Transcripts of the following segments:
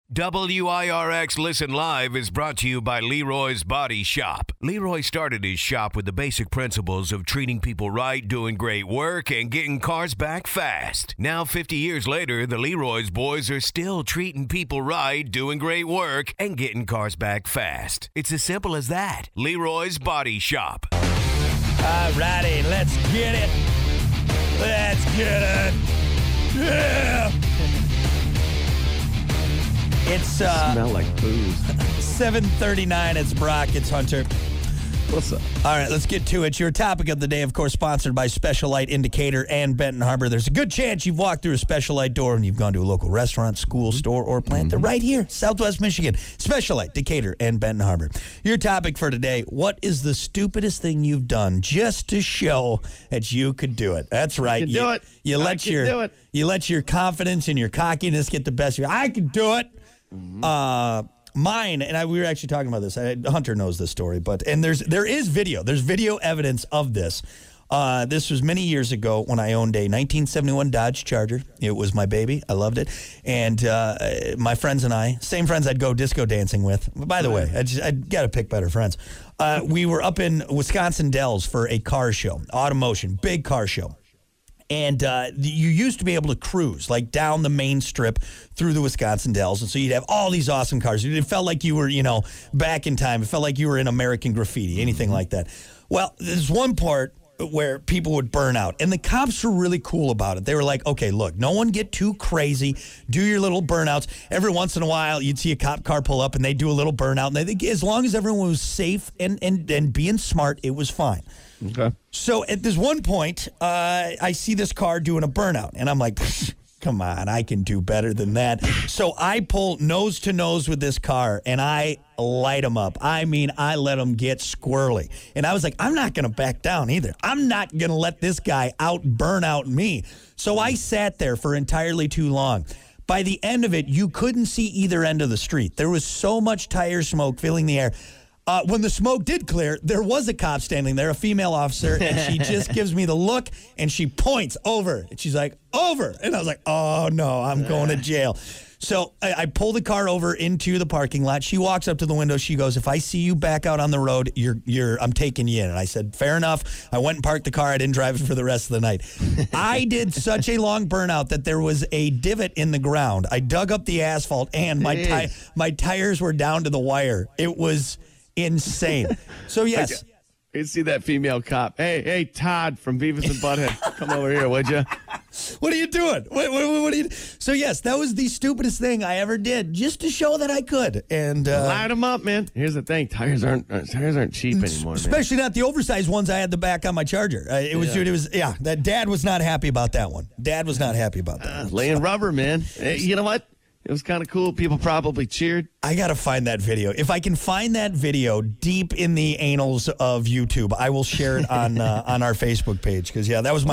WIRX Listen Live is brought to you by Leroy's Body Shop. Leroy started his shop with the basic principles of treating people right, doing great work, and getting cars back fast. Now, 50 years later, the Leroy's boys are still treating people right, doing great work, and getting cars back fast. It's as simple as that. Leroy's Body Shop. All righty, let's get it. Let's get it. Yeah. It's Smell like booze. 7:39. It's Brock. It's Hunter. What's up? All right, let's get to it. Your topic of the day, of course, sponsored by Special Light Indicator and Benton Harbor. There's a good chance you've walked through a Special Light door and you've gone to a local restaurant, school, store, or plant. They're right here, Southwest Michigan. Special Light, Decatur, and Benton Harbor. Your topic for today, what is the stupidest thing you've done just to show that you could do it? That's right. You do it. You let your confidence and your cockiness get the best of you. I can do it. Mine, and we were actually talking about this. Hunter knows this story, there is video. There's video evidence of this. This was many years ago when I owned a 1971 Dodge Charger. It was my baby. I loved it. And my friends and I, same friends I'd go disco dancing with. By the way, I got to pick better friends. We were up in Wisconsin Dells for a car show, Automotion, big car show. And you used to be able to cruise, like down the main strip through the Wisconsin Dells. And so you'd have all these awesome cars. It felt like you were, back in time. It felt like you were in American Graffiti, anything like that. Well, there's one part where people would burn out. And the cops were really cool about it. They were like, okay, look, no one get too crazy. Do your little burnouts. Every once in a while, you'd see a cop car pull up and they do a little burnout. And they think as long as everyone was safe and being smart, it was fine. Okay. So at this one point, I see this car doing a burnout, and I'm like, come on, I can do better than that. So I pull nose to nose with this car, and I light them up. I mean, I let them get squirrely. And I was like, I'm not going to back down either. I'm not going to let this guy burn out me. So I sat there for entirely too long. By the end of it, you couldn't see either end of the street. There was so much tire smoke filling the air. When the smoke did clear, there was a cop standing there, a female officer, and she just gives me the look, and she points over. And she's like, over. And I was like, oh, no, I'm going to jail. So I pull the car over into the parking lot. She walks up to the window. She goes, if I see you back out on the road, I'm taking you in. And I said, fair enough. I went and parked the car. I didn't drive it for the rest of the night. I did such a long burnout that there was a divot in the ground. I dug up the asphalt, and my tires were down to the wire. It was insane. So yes, you see that female cop. Hey, Todd from Beavis and Butthead, come over here, would you? What are you doing? What are you? So yes, that was the stupidest thing I ever did, just to show that I could. And light them up, man. Here's the thing: tires aren't cheap anymore, especially not the oversized ones I had the back on my Charger. That Dad was not happy about that one. Dad was not happy about that. Laying rubber, man. Hey, you know what? It was kind of cool. People probably cheered. I got to find that video. If I can find that video deep in the annals of YouTube, I will share it on our Facebook page. Because, that was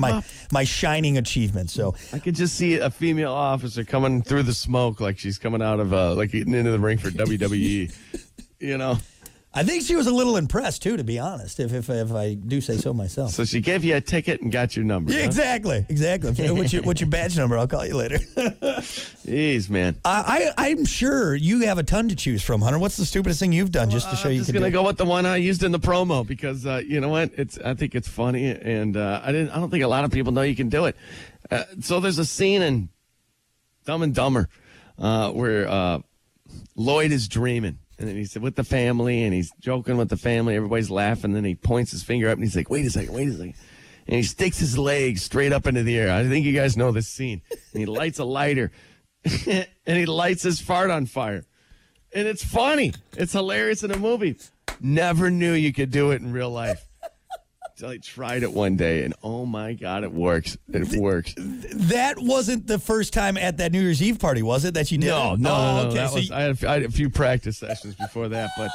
my shining achievement. So I could just see a female officer coming through the smoke like she's coming out of, getting into the ring for WWE, I think she was a little impressed, too, to be honest, if I do say so myself. So she gave you a ticket and got your number. Yeah, huh? Exactly. What's your badge number? I'll call you later. Jeez, man. I'm sure you have a ton to choose from, Hunter. What's the stupidest thing you've done just to show you can do it? I'm just going to go with the one I used in the promo because, you know what? I think it's funny, and I don't think a lot of people know you can do it. So there's a scene in Dumb and Dumber where Lloyd is dreaming. And then he's with the family, and he's joking with the family. Everybody's laughing. Then he points his finger up, and he's like, wait a second. And he sticks his leg straight up into the air. I think you guys know this scene. And he lights a lighter, and he lights his fart on fire. And it's funny. It's hilarious in a movie. Never knew you could do it in real life. So I tried it one day, and oh my God, it works. It works. That wasn't the first time at that New Year's Eve party, was it, that you did? No. Okay. I had a few practice sessions before that, but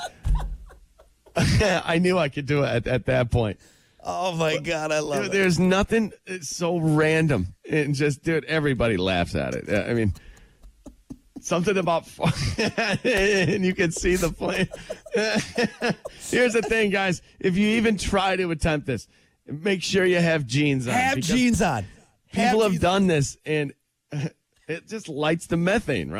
I knew I could do it at that point. Oh my God, I love it. There's nothing so random, and just, dude, everybody laughs at it. I mean, something about and you can see the plane. Here's the thing, guys. If you even try to attempt this, make sure you have jeans on. Have jeans on. People have done this, and it just lights the methane, right?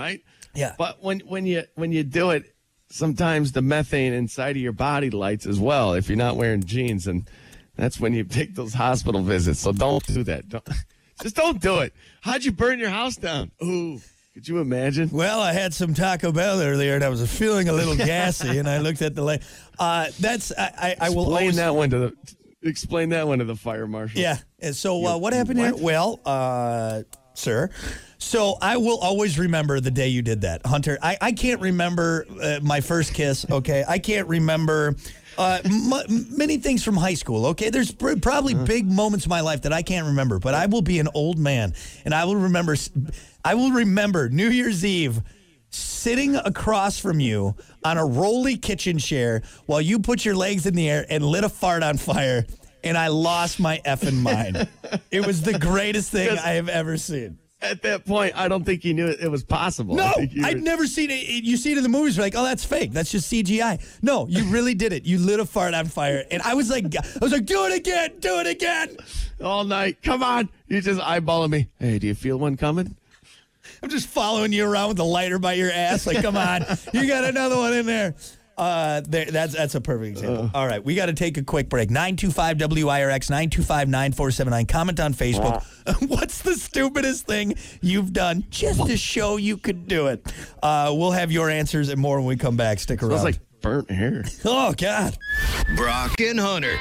Yeah. But when you do it, sometimes the methane inside of your body lights as well if you're not wearing jeans, and that's when you take those hospital visits. So don't do that. Just don't do it. How'd you burn your house down? Ooh, could you imagine? Well, I had some Taco Bell earlier, and I was feeling a little gassy, and I looked at the light. I will explain that one to the fire marshal. Yeah. And so what happened here? Well, sir. So I will always remember the day you did that, Hunter. I can't remember my first kiss, okay? I can't remember many things from high school, okay? There's probably big moments in my life that I can't remember, but I will be an old man, and I will remember New Year's Eve sitting across from you on a rolly kitchen chair while you put your legs in the air and lit a fart on fire, and I lost my effing mind. It was the greatest thing I have ever seen. At that point, I don't think you knew it was possible. No, I'd never seen it. You see it in the movies, you're like, oh, that's fake. That's just CGI. No, you really did it. You lit a fart on fire. And I was like, do it again. All night. Come on. You're just eyeballing me. Hey, do you feel one coming? I'm just following you around with a lighter by your ass. Like, come on. You got another one in there. That's a perfect example. All right, we got to take a quick break. 925-WIRX, 925-9479. Comment on Facebook. What's the stupidest thing you've done just to show you could do it? We'll have your answers and more when we come back. Stick around. Smells like burnt hair. Oh, God. Brock and Hunter.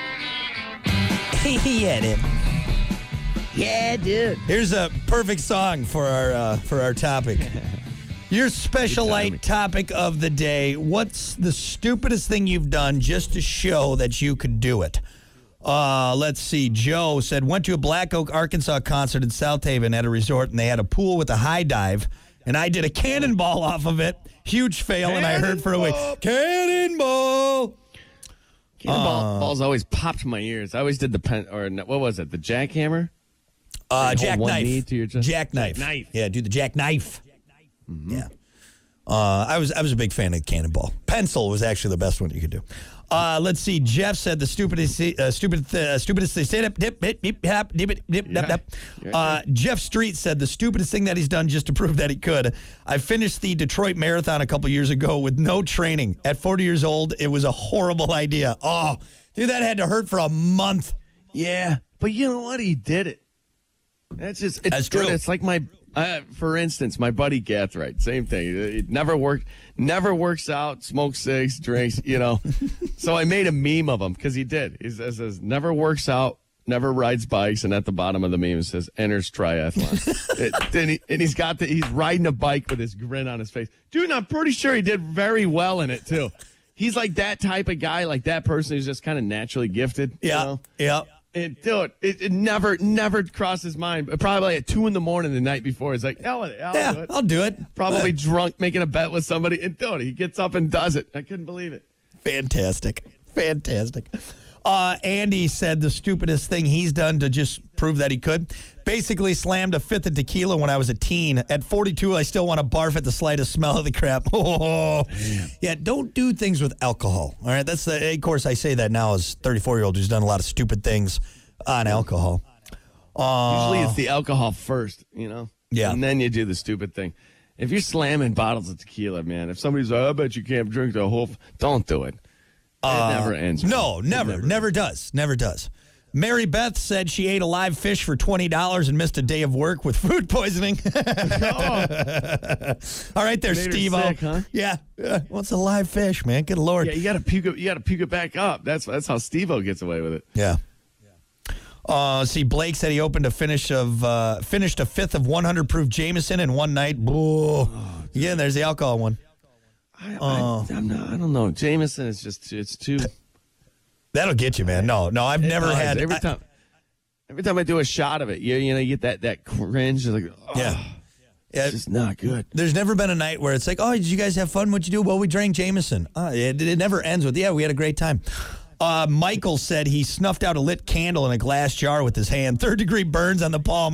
Yeah, dude. Yeah, dude. Here's a perfect song for our topic. Your special light topic of the day. What's the stupidest thing you've done just to show that you could do it? Let's see. Joe said, went to a Black Oak, Arkansas concert in South Haven at a resort, and they had a pool with a high dive, and I did a cannonball off of it. Huge fail, and I heard for a week, cannonball. Cannonballs always popped my ears. I always did the what was it? The jackhammer? Jackknife. Jackknife. Yeah, do the jackknife. Mm-hmm. Yeah. I was a big fan of Cannonball. Pencil was actually the best one you could do. Let's see. Jeff said the stupidest they said Jeff Street said the stupidest thing that he's done just to prove that he could. I finished the Detroit Marathon a couple years ago with no training. At 40 years old, it was a horrible idea. Oh, dude, that had to hurt for a month. Yeah, but you know what? He did it. That's true. It's like for instance, my buddy Gathright, same thing. It never works out, smokes cigs, drinks, So I made a meme of him because he did. He says, never works out, never rides bikes, and at the bottom of the meme it says, enters triathlon. He's riding a bike with his grin on his face. Dude, and I'm pretty sure he did very well in it, too. He's like that type of guy, like that person who's just kind of naturally gifted. Yeah, yeah. And dude, it never crossed his mind. Probably at 2 a.m. the night before, he's like, I'll do it. I'll do it. Probably drunk, making a bet with somebody. And dude, he gets up and does it. I couldn't believe it. Fantastic. Andy said the stupidest thing he's done to just prove that he could. Basically slammed a fifth of tequila when I was a teen. At 42, I still want to barf at the slightest smell of the crap. Oh, yeah, don't do things with alcohol. All right, of course, I say that now as a 34-year-old who's done a lot of stupid things on alcohol. Usually it's the alcohol first, Yeah. And then you do the stupid thing. If you're slamming bottles of tequila, man, if somebody's like, I bet you can't drink the whole, don't do it. It never ends. No, never does. Mary Beth said she ate a live fish for $20 and missed a day of work with food poisoning. All right there, Steve-O. Huh? Yeah. What's a live fish, man? Good Lord. Yeah, you got to puke it. You got to puke it back up. That's how Steve-O gets away with it. Yeah. See, Blake said he finished a fifth of 100 proof Jameson in one night. Yeah, there's the alcohol one. I don't know. Jameson is just it's too. That'll get you, man. No, I've never had. Every time I do a shot of it, you get that cringe. Like, yeah. It's just not good. There's never been a night where it's like, oh, did you guys have fun? What'd you do? Well, we drank Jameson. It never ends with, we had a great time. Michael said he snuffed out a lit candle in a glass jar with his hand. 3rd-degree burns on the palm.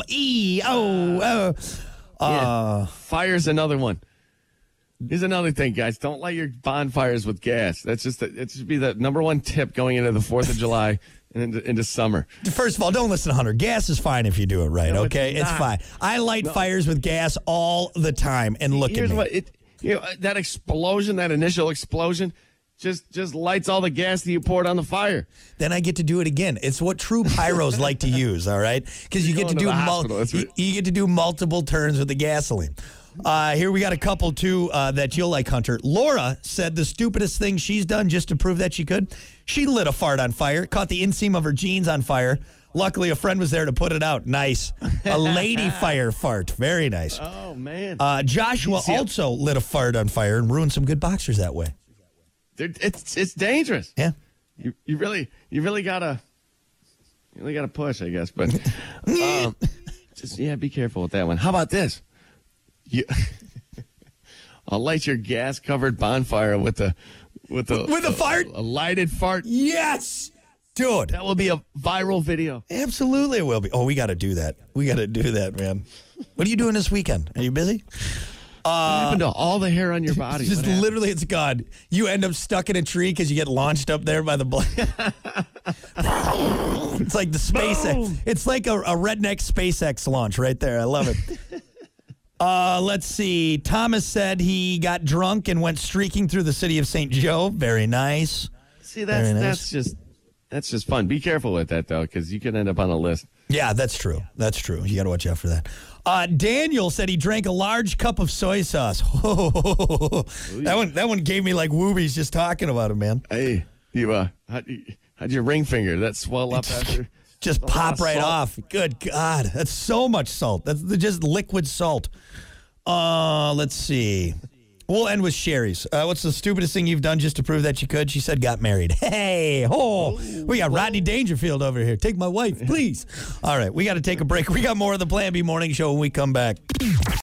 Fire's another one. Here's another thing, guys. Don't light your bonfires with gas. It should be the number one tip going into the 4th of July and into summer. First of all, don't listen to Hunter. Gas is fine if you do it right, okay? It's fine. I light fires with gas all the time, and look at me. that explosion, that initial explosion, just lights all the gas that you poured on the fire. Then I get to do it again. It's what true pyros like to use, all right? Because you get to do you get to do multiple turns with the gasoline. Here we got a couple, too, that you'll like, Hunter. Laura said the stupidest thing she's done just to prove that she could. She lit a fart on fire, caught the inseam of her jeans on fire. Luckily, a friend was there to put it out. Nice. A lady fire fart. Very nice. Oh, man. Joshua also lit a fart on fire and ruined some good boxers that way. It's dangerous. Yeah. You really gotta push, I guess. But be careful with that one. How about this? I'll light your gas-covered bonfire with a fart, a lighted fart. Yes, dude, that will be a viral video. Absolutely, it will be. Oh, we got to do that. We got to do that, man. What are you doing this weekend? Are you busy? What happened to all the hair on your body? Just literally, it's gone. You end up stuck in a tree because you get launched up there by the It's like the SpaceX. It's like a redneck SpaceX launch right there. I love it. Let's see. Thomas said he got drunk and went streaking through the city of St. Joe. Very nice. See, that's just fun. Be careful with that, though, because you could end up on a list. Yeah, that's true. That's true. You got to watch out for that. Daniel said he drank a large cup of soy sauce. That one gave me like woobies just talking about it, man. Hey, how'd your ring finger? That swell up after? Just pop right off. Good God. That's so much salt. That's just liquid salt. Let's see. We'll end with Sherry's. What's the stupidest thing you've done just to prove that you could? She said got married. Hey, we got Rodney Dangerfield over here. Take my wife, please. All right, we got to take a break. We got more of the Plan B Morning Show when we come back.